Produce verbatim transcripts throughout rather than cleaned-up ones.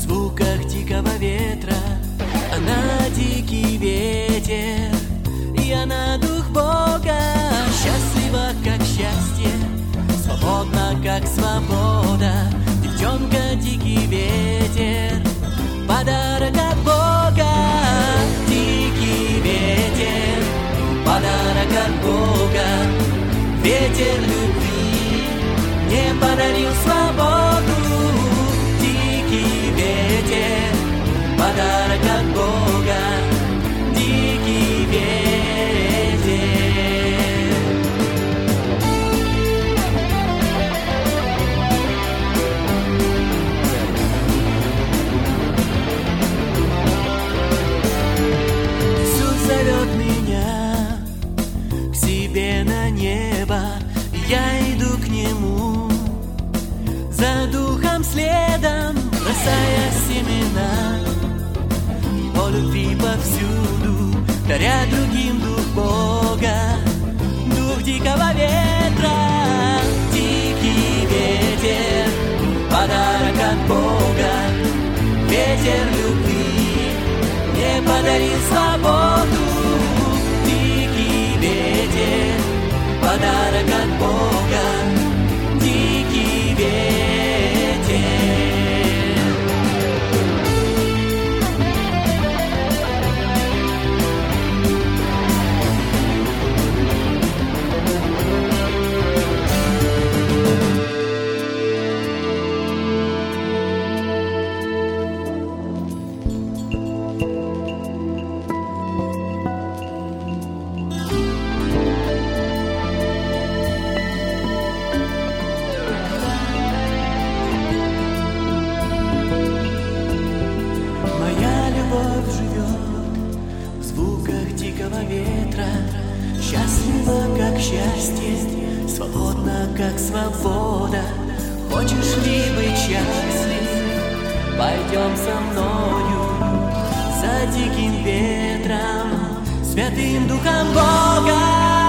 звуках дикого ветра, она дикий ветер, и она дух Бога, счастлива, как счастье, свободна, как свобода. Девчонка, дикий ветер, подарок от Бога. Дикий ветер, подарок от Бога. Ветер любви мне подарил свободу. Дикий ветер, подарок от Бога. Дикий ветер. Иисус зовет меня к себе на небо, и я иду к Нему, за Духом следом, бросая семена Его любви повсюду, даря другим дух Бога, дух дикого ветра. Дикий ветер, подарок от Бога. Ветер любви мне подарил свободу. Дикий ветер, подарок от Бога. Дикий ветер. Ветра, счастлива, как счастье, свободна, как свобода. Хочешь ли быть счастлив? Пойдем со мною за диким ветром, святым Духом Бога.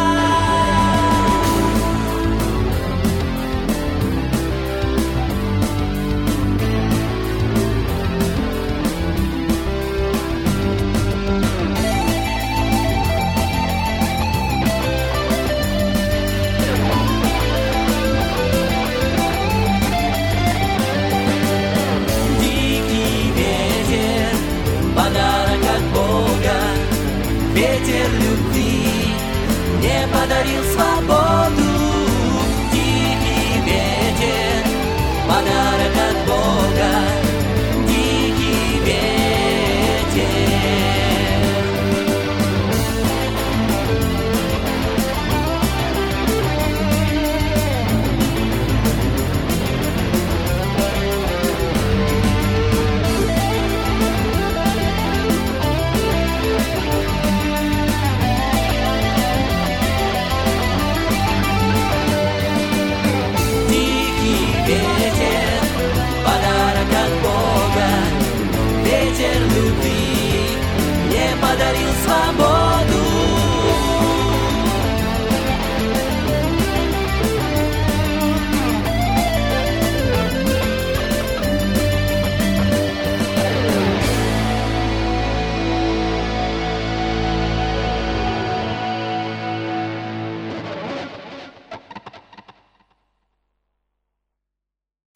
Подарок от Бога, ветер любви мне подарил свободу. Дикий ветер, подарок от Бога. Дикий ветер. Ветер любви мне подарил свободу.